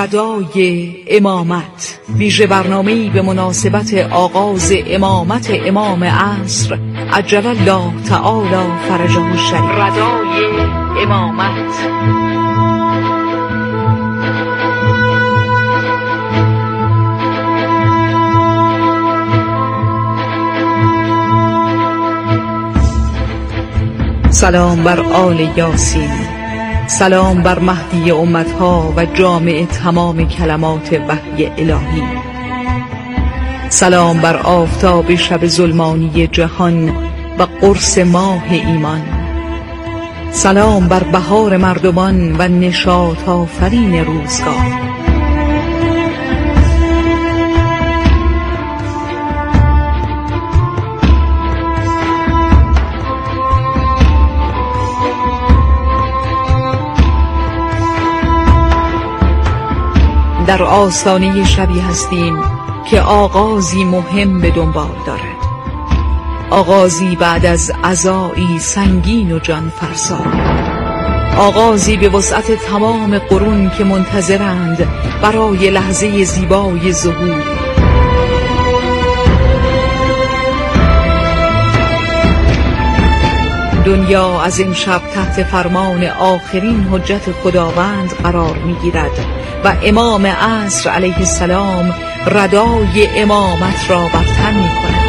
ردای امامت، ویژه برنامه‌ای به مناسبت آغاز امامت امام عصر عجل الله تعالی فرجه الشریف. ردای امامت. سلام بر آل یاسین، سلام بر مهدی امتها و جامع تمام کلمات وحی الهی. سلام بر آفتاب شب ظلمانی جهان و قرص ماه ایمان. سلام بر بهار مردمان و نشاط آفرین روزگار. در آستانه شبی هستیم که آغازی مهم به دنبال دارد، آغازی بعد از عزایی سنگین و جان فرسا، آغازی به وسعت تمام قرون که منتظرند برای لحظه زیبای ظهور. دنیا از امشب تحت فرمان آخرین حجت خداوند قرار می‌گیرد و امام عصر علیه السلام ردای امامت را برتر می‌کند.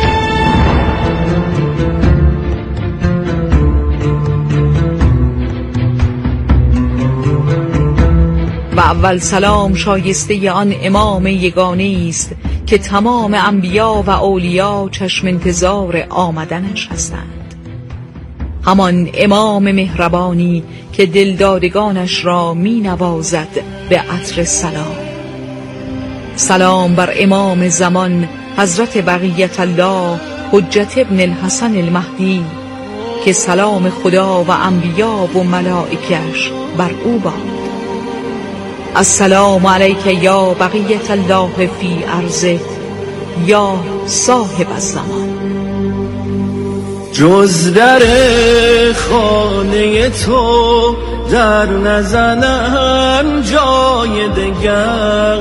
و اول سلام شایسته آن امام یگانه است که تمام انبیا و اولیا چشم انتظار آمدنش هستند، همان امام مهربانی که دلدادگانش را می نوازد به عطر سلام. سلام بر امام زمان حضرت بقیت الله حجت ابن الحسن المهدی که سلام خدا و انبیا و ملائکش بر او باد. السلام علیک یا بقیت الله فی ارضه یا صاحب الزمان. جز در خانه تو در نزنم جای دگر،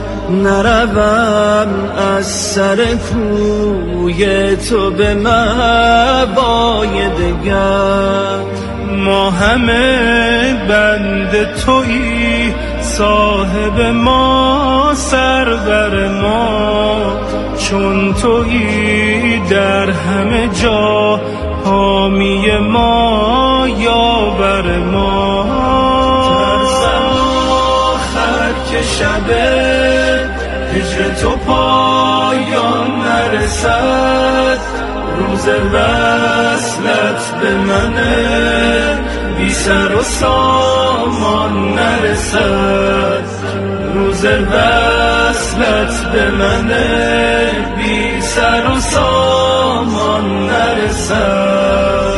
نروم از سر کوی تو به مأوای دگر. ما همه بند تویی، صاحب ما سرور ما، چون تویی در همه جا حامی ما یاور ما. ترسم آخر که شب هجر تو پایان نرسد، روز وصلت به منه بی سر و سامان نرسد، روز وصلت به منه بی سر و سامان نرسد.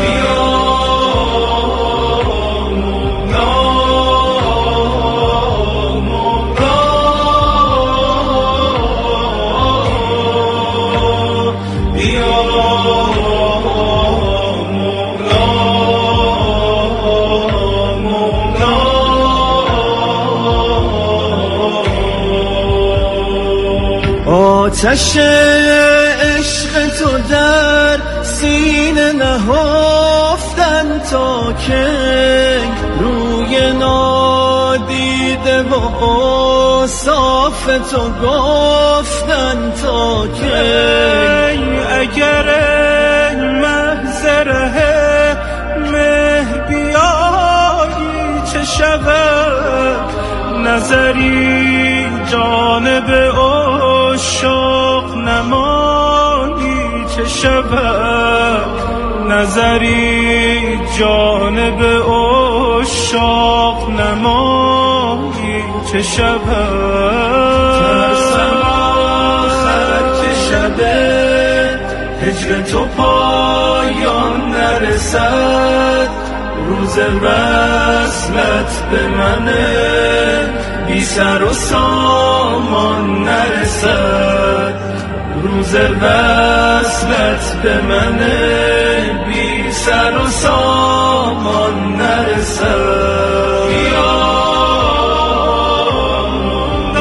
آتش عشق تو در سینه نهفتن تا که روی نادیده و اوصاف تو گفتن تا که اگر محضره مه بیایی چه شود، نظری جانب عشاق نمایی چه شود، نظری جانب عشاق نمایی چه شود. ترسم آخر که شب هجر تو پایان نرسد، روز وصلت به منه بی سر و سامان نرسد، روز وصلت به منه بی سر و سامان نرسد. یا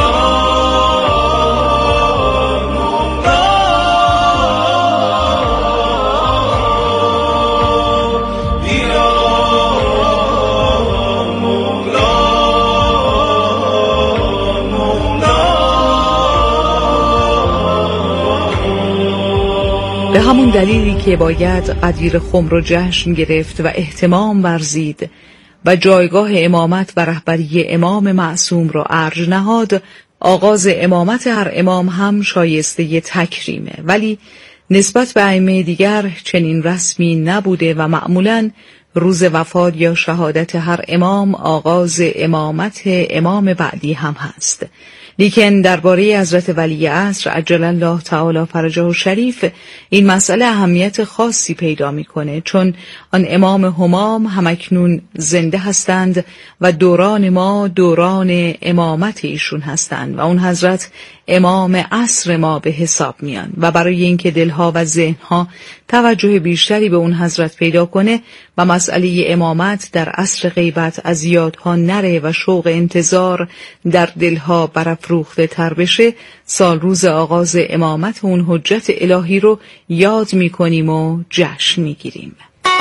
به همون دلیلی که باید قدیر خمر و جشن گرفت و اهتمام ورزید و جایگاه امامت و رهبری امام معصوم را ارج نهاد، آغاز امامت هر امام هم شایسته تکریمه، ولی نسبت به ائمه دیگر چنین رسمی نبوده و معمولاً روز وفات یا شهادت هر امام آغاز امامت امام بعدی هم هست. لیکن درباره حضرت ولی عصر عجل الله تعالی فرجه الشریف این مسئله اهمیت خاصی پیدا میکنه، چون آن امام همام همکنون زنده هستند و دوران ما دوران امامت ایشون هستند و اون حضرت امام عصر ما به حساب میان و برای اینکه دلها و ذهنها توجه بیشتری به اون حضرت پیدا کنه و مسئله امامت در عصر غیبت از یادها نره و شوق انتظار در دلها برافروخته تر بشه، سال روز آغاز امامت اون حجت الهی رو یاد میکنیم و جشن میگیریم.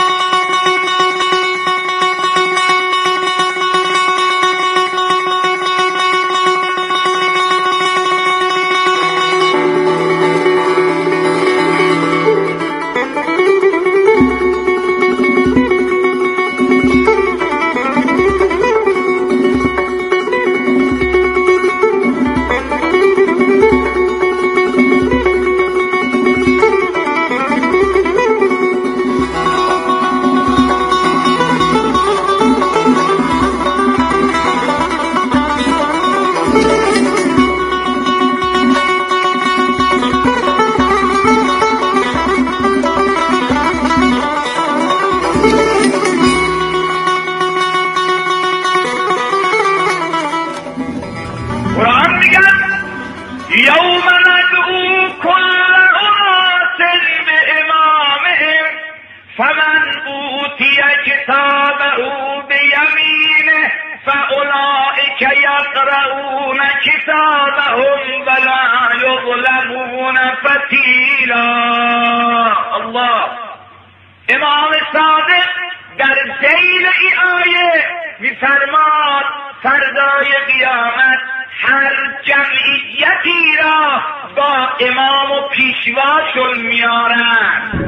امام صادق در ذیل ای آیه می‌فرماد فردای قیامت هر جمعیتی را با امام و پیشواشون میارن.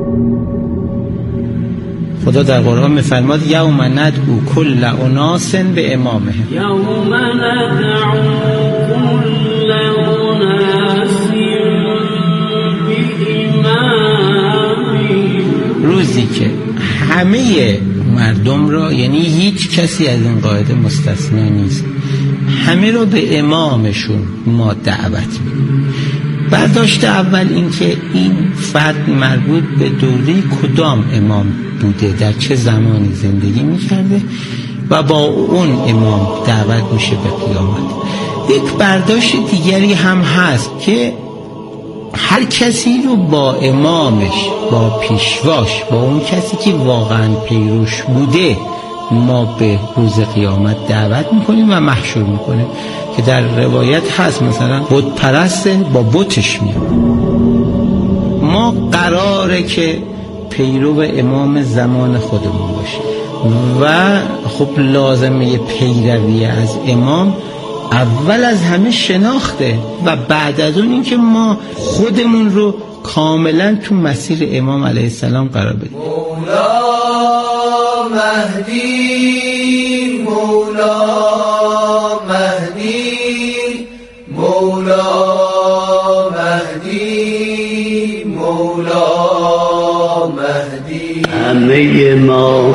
خدا در قرآن می‌فرماد یوم ندعو کل اناس به امامهم. یوم ندعو کل اناس به امامهم. روزی که همه مردم را، یعنی هیچ کسی از این قاعده مستثنا نیست، همه را به امامشون ما دعوت می‌کنیم. برداشت اول این که این فرد مربوط به دوره کدام امام بوده، در چه زمانی زندگی می‌کرده و با اون امام دعوت میشه به قیامت. یک برداشت دیگری هم هست که هر کسی رو با امامش، با پیشواش، با اون کسی که واقعا پیروش بوده ما به روز قیامت دعوت میکنیم و محشور میکنیم، که در روایت هست مثلا بت پرست با بتش میاد. ما قراره که پیرو امام زمان خودمون باشیم و خب لازمه پیروی از امام اول از همه شناخته و بعد از اون اینکه ما خودمون رو کاملا تو مسیر امام علیه السلام قرار بدیم. مولا مهدی، مولا مهدی، مولا مهدی، مولا مهدی. همه ما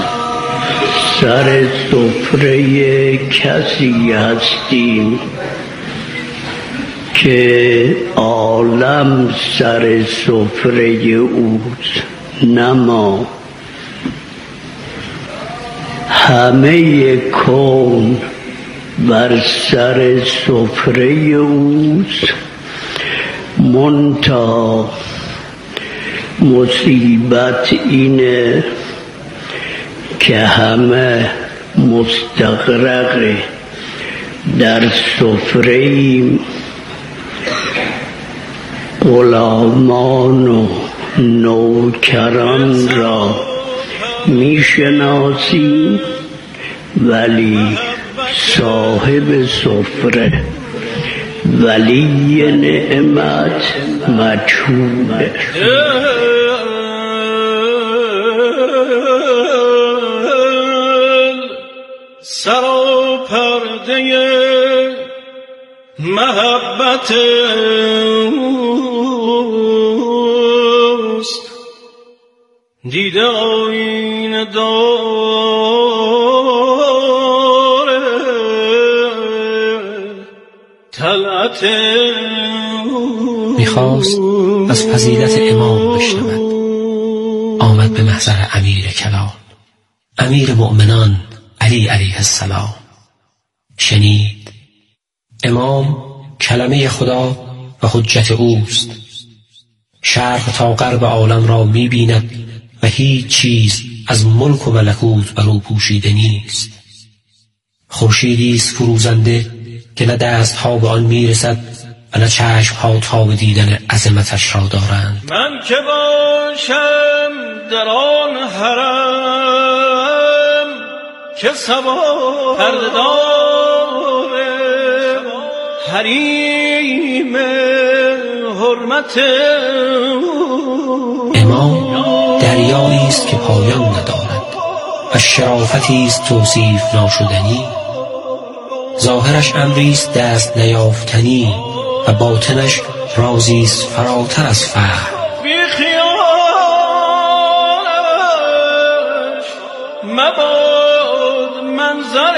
سر سفره کسی هستیم که عالم سر سفره اوست، نه ما. همه کون بر سر سفره اوست، منتها مصیبت اینه که همه مستغرق در سفره‌ایم. غلامان و نوکران را میشناسیم ولی صاحب سفره ولی نعمت مجهول سرا پرده محبت اوست دیده آینه داره طلعت میخواست از فضیلت امام بشنود. آمد به محضر امیر کلام، امیر مؤمنان علی علیه السلام. شنید امام کلمه خدا و حجت اوست. شرق تا غرب عالم را می‌بیند و هیچ چیز از ملک و ملکوت بر او پوشیده نیست. خورشیدی است فروزنده که نه دست‌ها به آن می‌رسد و نه چشم‌ها تا به دیدن عظمتش را دارند. من که باشم در آن حرم که سوار پرده‌دار حریم حرمت امام دریایی است که پایان ندارد و شرافتی است توصیف ناشدنی. ظاهرش امری است دست نیافتنی و باطنش رازی است فراتر از فهم. بی خیالش مباد منظر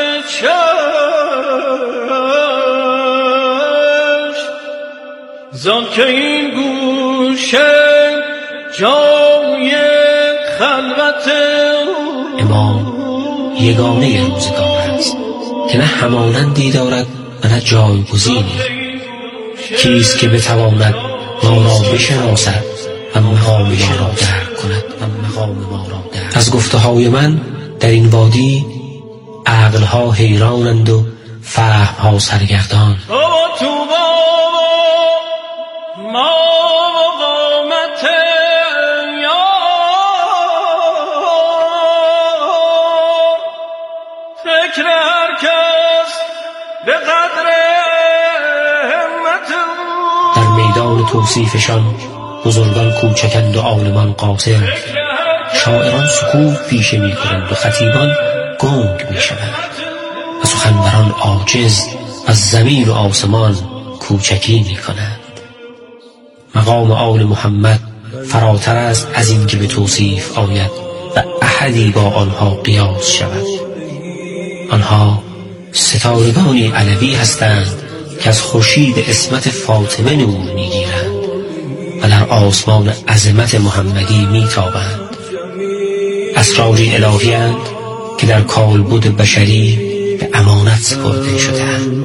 چشم زان که این گوشه جای خلوت امام یگانه روزگار است که نه همانندی دارد و نه جایگزینی. کیست که بتواند ما را بشناسد و مقام ما را درک کند؟ از گفته های من در این وادی عقلها حیرانند و فهمها سرگردان. در میدان توصیفشان بزرگان کوچکند و عالمان قاصر. شاعران سکوت پیشه می کنند و خطیبان گنگ می شوند و سخنوران عاجز از زمین و آسمان کوچکی می کنند. مقام آل محمد فراتر است از این که به توصیف آید و احدی با آنها قیاس شود. آنها ستارگانی علوی هستند که از خورشید عصمت فاطمه نور میگیرند و در آسمان عظمت محمدی میتابند. اسراری الهی اند که در کالبد بشری به امانت سپرده شده‌اند.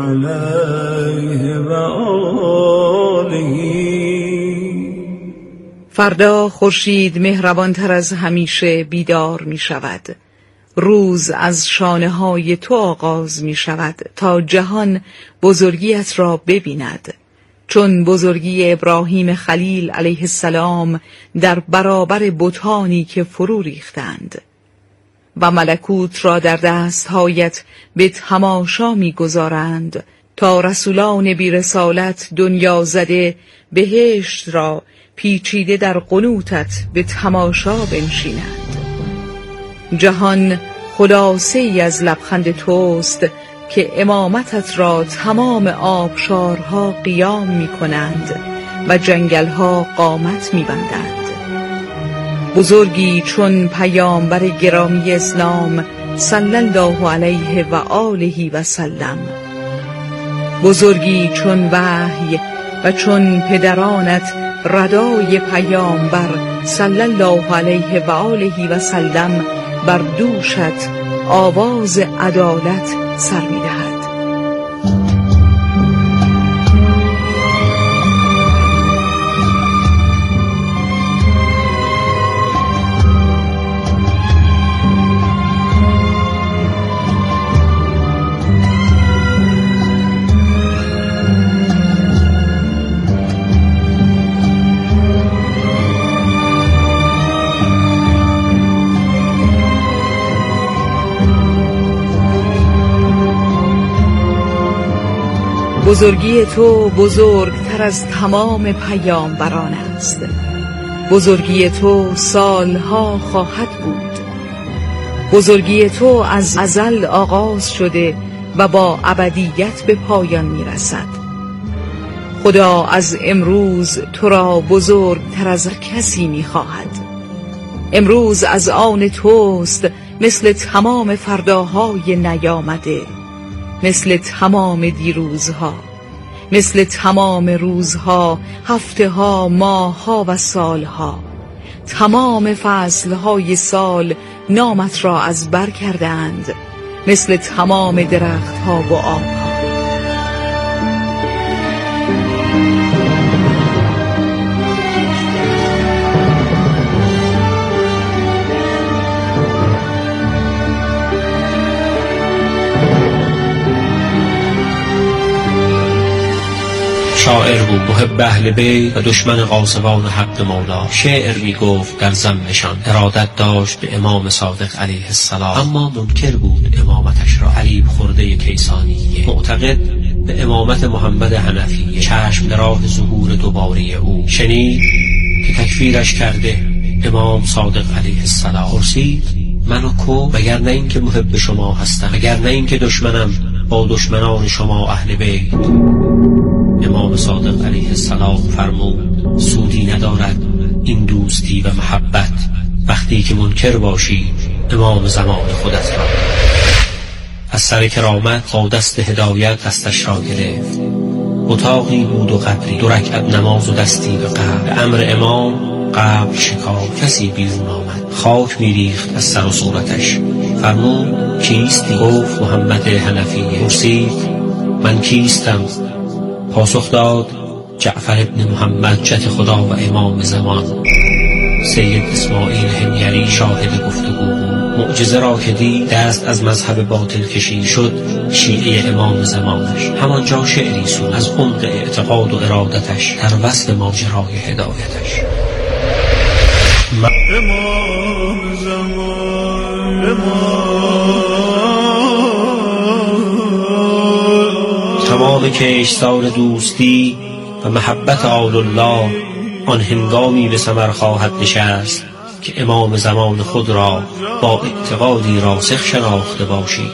فردا خورشید مهربانتر از همیشه بیدار می شود. روز از شانه های تو آغاز می شود تا جهان بزرگیت را ببیند، چون بزرگی ابراهیم خلیل علیه السلام در برابر بتانی که فرو ریختند و ملکوت را در دستهایت به تماشا می گذارند تا رسولان بی رسالت دنیا زده بهشت را پیچیده در قنوتت به تماشا بنشینند. جهان خلاصه ای از لبخند توست که امامتت را تمام آبشارها قیام می کنند و جنگلها قامت می بندند. بزرگی چون پیامبر گرامی اسلام صلی الله علیه و آله و سلم، بزرگی چون وحی و چون پدرانت ردای پیامبر صلی الله علیه و آله و سلم بر دوشت آواز عدالت سر می دهد. بزرگی تو بزرگتر از تمام پیامبران است. بزرگی تو سالها خواهد بود. بزرگی تو از ازل آغاز شده و با ابدیت به پایان میرسد. خدا از امروز تو را بزرگتر از کسی میخواهد. امروز از آن توست، مثل تمام فرداهای نیامده، مثل تمام دیروزها، مثل تمام روزها، هفته‌ها، ماه‌ها و سالها. تمام فصلهای سال نامت را از بر کردند، مثل تمام درختها و آبها. شاعر بود محب اهل بیت و دشمن غاصبان حق مولا. شعر می گفت در ذمشان، ارادت داشت به امام صادق علیه السلام، اما منکر بود امامتش را. حلیب خورده کیسانیه، معتقد به امامت محمد حنفیه، چشم در راه ظهور دوباره او. شنید که تکفیرش کرده امام صادق علیه السلام. پرسید منو کو؟ مگر نه این که محب شما هستم؟ مگر نه این که دشمنم با دشمنان شما اهل بیت؟ امام صادق علیه السلام فرمود سودی ندارد این دوستی و محبت وقتی که منکر باشی امام زمان خودت را. از سر کرامت با دست هدایت دستش را گرفت. اتاقی بود و قبری، 2 رکعت نماز و دستی به قبر. به امر امام قبر شکافت، کسی بیرون آمد، خاک میریخت از سر و صورتش. فرمود کیستی؟ گفت محمد حنفیه. پرسید من کیستم؟ پاسخ داد جعفر ابن محمد حجت خدا و امام زمان. سید اسماعیل حمیری شاهد گفتگو بود. معجزه را که دید دست از مذهب باطل کشید، شد شیعه امام زمانش. همانجا شعری سرود از عمق اعتقاد و ارادتش در وصف ماجرای هدایتش. امام زمان تمام کشتار دوستی و محبت آل الله آن هنگامی به ثمر خواهد نشست که امام زمان خود را با اعتقادی راسخ شناخته باشی.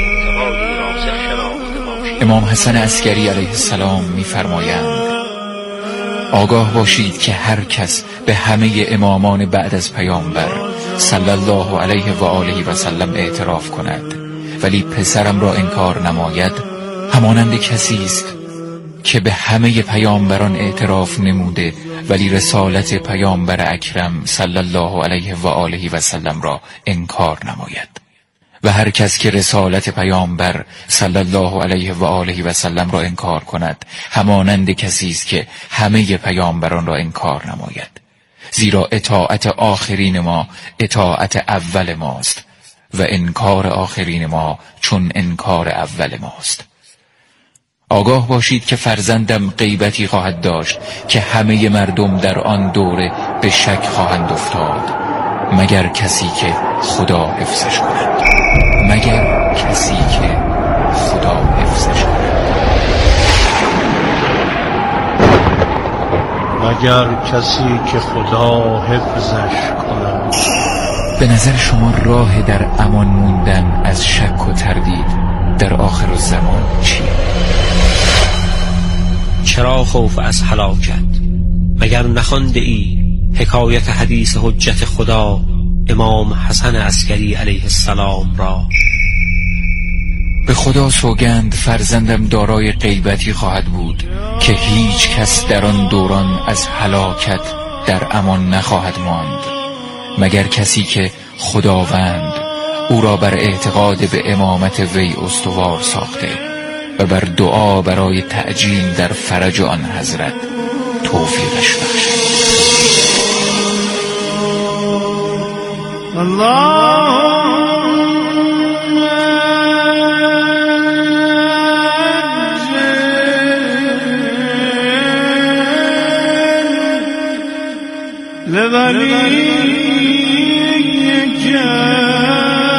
امام حسن عسکری علیه السلام می‌فرمایند آگاه باشید که هر کس به همه امامان بعد از پیامبر صلی الله علیه و آله و سلم اعتراف کند ولی پسرم را انکار نماید، همانند کسی است که به همه پیامبران اعتراف نموده ولی رسالت پیامبر اکرم صلی الله علیه و آله و سلم را انکار نماید. و هر کس که رسالت پیامبر صلی الله علیه و آله و سلم را انکار کند، همانند کسی است که همه پیامبران را انکار نماید. زیرا اطاعت آخرین ما اطاعت اول ماست و انکار آخرین ما چون انکار اول ماست. آگاه باشید که فرزندم غیبتی خواهد داشت که همه مردم در آن دوره به شک خواهند افتاد مگر کسی که خدا حفظش کند. مگر کسی که خدا حفظش کند. مگر کسی که خدا حفظش کند. به نظر شما راه در امان موندن از شک و تردید در آخر الزمان چیه؟ چرا خوف از هلاکت؟ مگر نخوانده ای حکایت حدیث حجت خدا امام حسن عسکری علیه السلام را؟ به خدا سوگند فرزندم دارای غیبتی خواهد بود که هیچ کس در آن دوران از هلاکت در امان نخواهد ماند مگر کسی که خداوند او را بر اعتقاد به امامت وی استوار ساخته و بر دعا برای تعجیل در فرج آن حضرت توفیقش بخشد.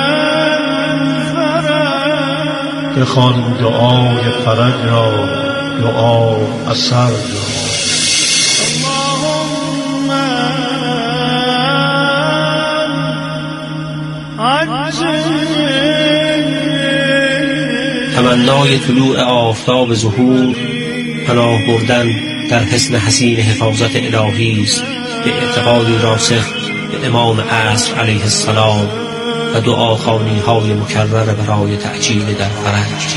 بخوان دعای فرج را دعا اثر داد. تمنای طلوع آفتاب ظهور پناه بردن در حصن حصین حفاظت الهی است به اعتقادی راسخ به امام عصر علیه السلام و دعاخوانی های مکرر برای تعجیل در فرج.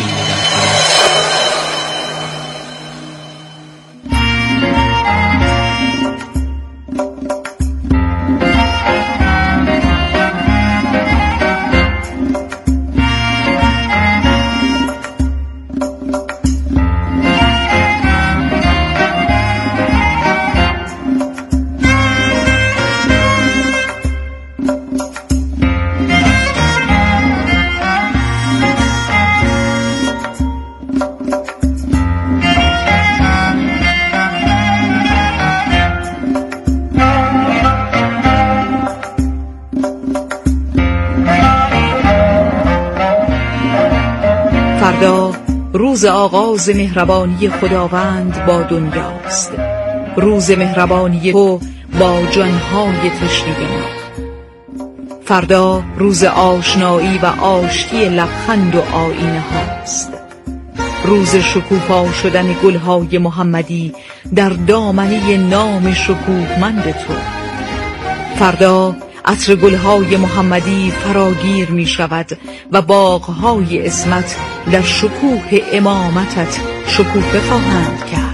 فردا روز آغاز مهربانی خداوند با دنیاست، روز مهربانی تو با جانهای تشنه ما. فردا روز آشنایی و آشتی لبخند و آینه هاست، روز شکوفا شدن گلهای محمدی در دامنه نام شکوهمند تو. فردا عطر گلهای محمدی فراگیر می شود و باغهای عصمت در شکوه امامتت شکوفه خواهند کرد.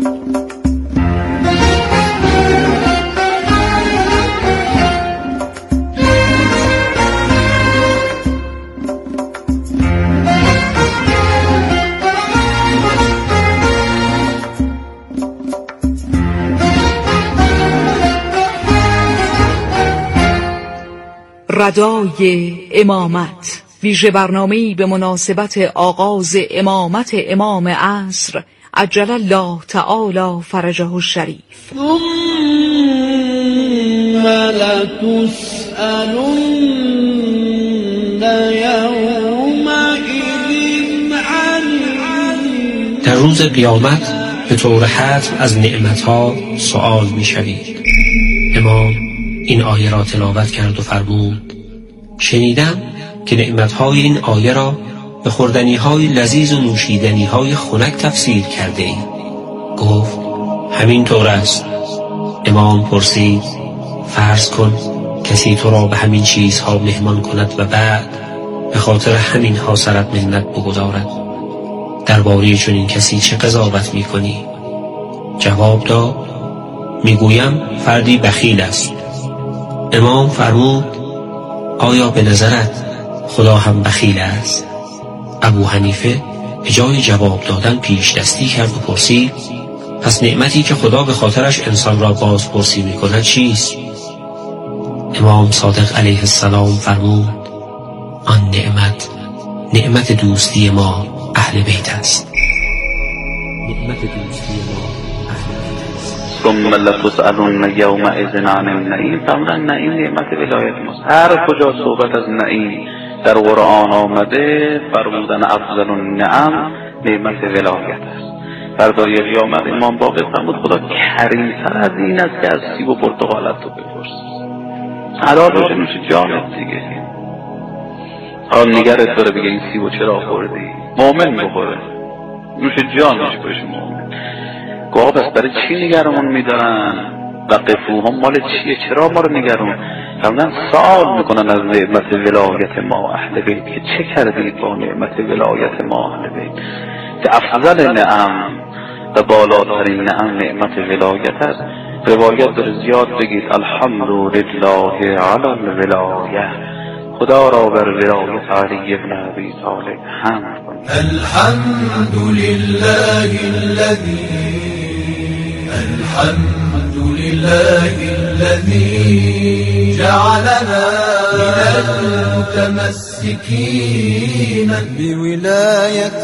ردای امامت، ویژه برنامه‌ای به مناسبت آغاز امامت امام عصر عجل الله تعالی فرجه الشریف. ثم لتسألن یومئذ عن. در روز قیامت به طور حتم از نعمتها سؤال می‌شوید. امام این آیه را تلاوت کرد و فرمود: شنیدم که نعمتهای این آیه را به خوردنی‌های لذیذ و نوشیدنی‌های خنک تفسیر کرده ای. گفت: همین طور است. امام پرسید: فرض کن کسی تو را به همین چیزها مهمان کند و بعد به خاطر همین ها سرت منت بگذارد، درباره چنین کسی چه قضاوت می‌کنی؟ جواب داد: میگویم فردی بخیل است. امام فرمود: آیا به نظرت خدا هم بخیل است؟ ابو حنیفه به جای جواب دادن پیش دستی کرد و پرسید: پس نعمتی که خدا به خاطرش انسان را بازپرسی می‌کند چیست؟ امام صادق علیه السلام فرمود: آن نعمت دوستی ما اهل بیت است. نعمت دوستی ما اهل بیت است. ثم لتسألن یومئذ عن النعیم. فرمودن نعیم نعمت ولایت ماست. هر کجا صحبت از نعیم در قرآن آمده فرمودن افضل النعم نعمت ولایت است. فردای قیامت امام باقر فرمود: خدا کریم‌تر از این است که از سیب و پرتقالت تو بپرسی. حلال باشه نوش جانت دیگه. حال نگرت داره بگه این سیب و چرا خوردی؟ مؤمن بخوره، نوش جانش باشه مؤمن. گاه بس برای چی نگرمون میدارن؟ وقفوهم مال چیه؟ چرا ما رو نگرون؟ فرمودن سوال میکنن از نعمت ولایت ما اهل بیت که چه کردید با نعمت ولایت ما اهل بیت، که افضل نعم و بالاترین نعمت ولایت است. روایت داره زیاد بگید الحمدلله علی الولایه، خدا را بر ولایت علی ابن ابی طالب حمد کنید. الحمد لله الذي جعلنا من المتمسكين بولاية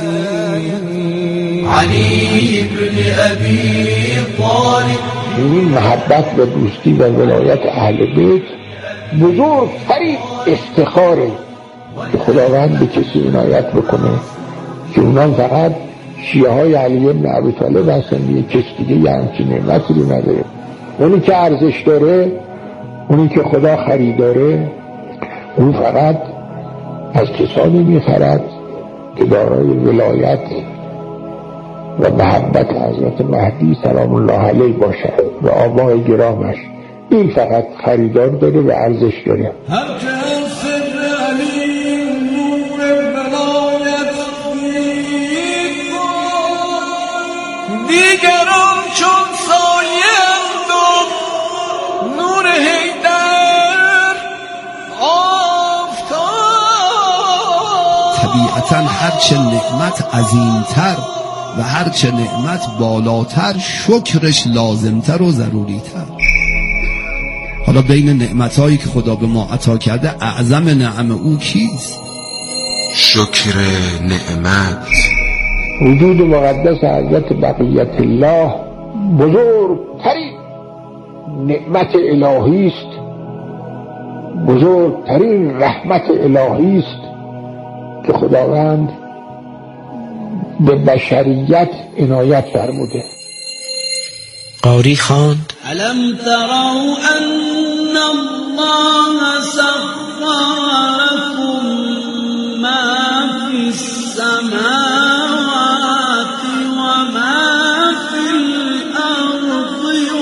علي بن ابي طالب. این محبت و دوستی و ولایت اهل بیت بزرگترین افتخاره که خداوند به کسی عنایت بکنه که اونا فقط شیعه های علی بن ابی طالب هستن، یه کس دیگه یه همچین نعمتی رو نداره. اونی که ارزش داره، اونی که خدا خریداره، اون فقط از کسانی میخرد که دارای ولایت و محبت حضرت مهدی سلام الله علیه باشد و آبای گرامش. این فقط خریدار داره و ارزش داره. دیگران چون سایند و نور حیدر آفتاب. طبیعتا هرچه نعمت عظیمتر و هرچه نعمت بالاتر شکرش لازمتر و ضروریتر. حالا بین نعمتهایی که خدا به ما عطا کرده اعظم نعم او کیست؟ شکر نعمت. وجود مقدس حضرت بقیت الله بزرگترین نعمت الهی است، بزرگترین رحمت الهی است که خداوند به بشریت عنایت فرموده. قاری خواند: الم تروا ان الله سخر لكم ما فی السماوات و ما فی الارض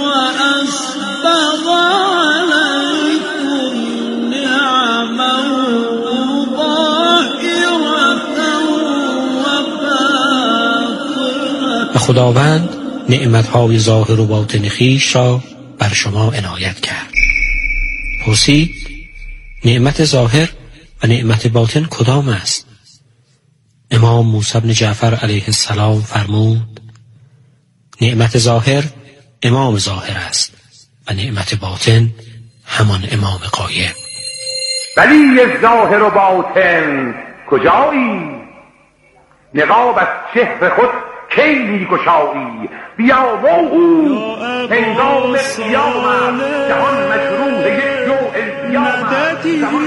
واسبغ علیکم نعما ظاهرة و باطنة. و خداوند نعمتهای ظاهر و باطن خویش را بر شما عنایت کرد. پرسید: نعمت ظاهر و نعمت باطن کدام است؟ امام موسی بن جعفر علیه السلام فرمود: نعمت ظاهر امام ظاهر است و نعمت باطن همان امام قایم. ولی ظاهر و باطن کجایی؟ نقاب از چهر خود کی میگشایی؟ بیا موعود هنگام قیامت، جهان مجروح یک جوع القیامت.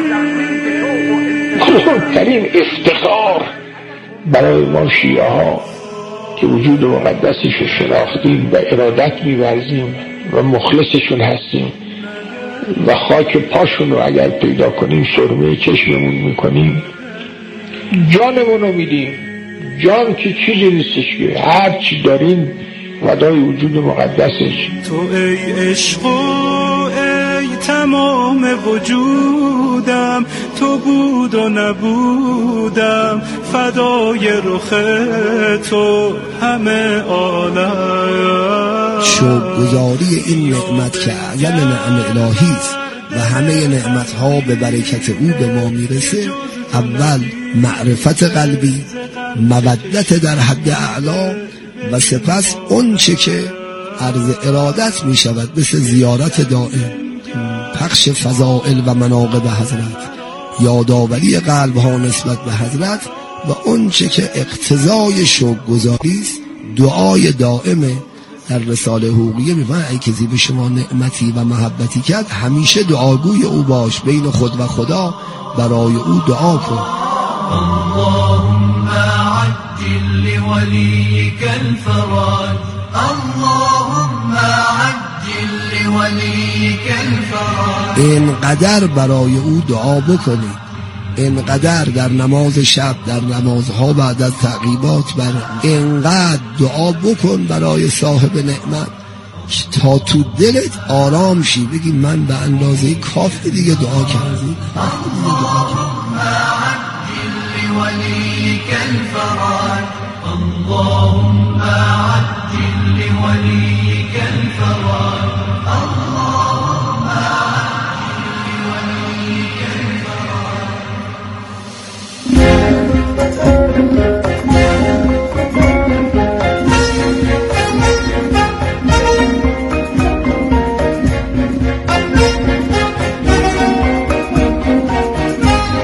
بزرگترین افتخار برای ما شیعه ها که وجود مقدسش رو شناختیم و ارادت می‌ورزیم و مخلصشون هستیم و خاک پاشون رو اگر پیدا کنیم سرمه چشممون میکنیم، جانمون رو میدیم. جان که چیزی نیستش که هر چی داریم فدای وجود مقدسش. تو ای عشق و ای تمام وجودم، تو بود و نبودم فدای رخ تو همه عالم. شکرگزاری این نعمت که اعظم نعم الهی است و همه نعمتها به برکت او به ما میرسه. اول معرفت قلبی، مودت در حد اعلا و سپس اون چه که عرض ارادت می شود مثل زیارت دائم، پخش فضائل و مناقب حضرت، یادآوری قلب ها نسبت به حضرت و اون چه که اقتضای شکرگزاری است دعای دائمه. در رساله حقوقیه میگن ای کسی به شما نعمتی و محبتی کرد همیشه دعاگوی او باش، بین خود و خدا برای او دعا کن. اللهم عجل لوليك الفرج، اللهم عجل لوليك الفرج. اینقدر برای او دعا بکنید، اینقدر در نماز شب، در نمازها بعد از تعقیبات اینقدر دعا بکن برای صاحب نعمت تا تو دلت آرام شی، بگی من به اندازه کافی دیگه دعا کردم. وليك الفرج، اللهم عجل لوليك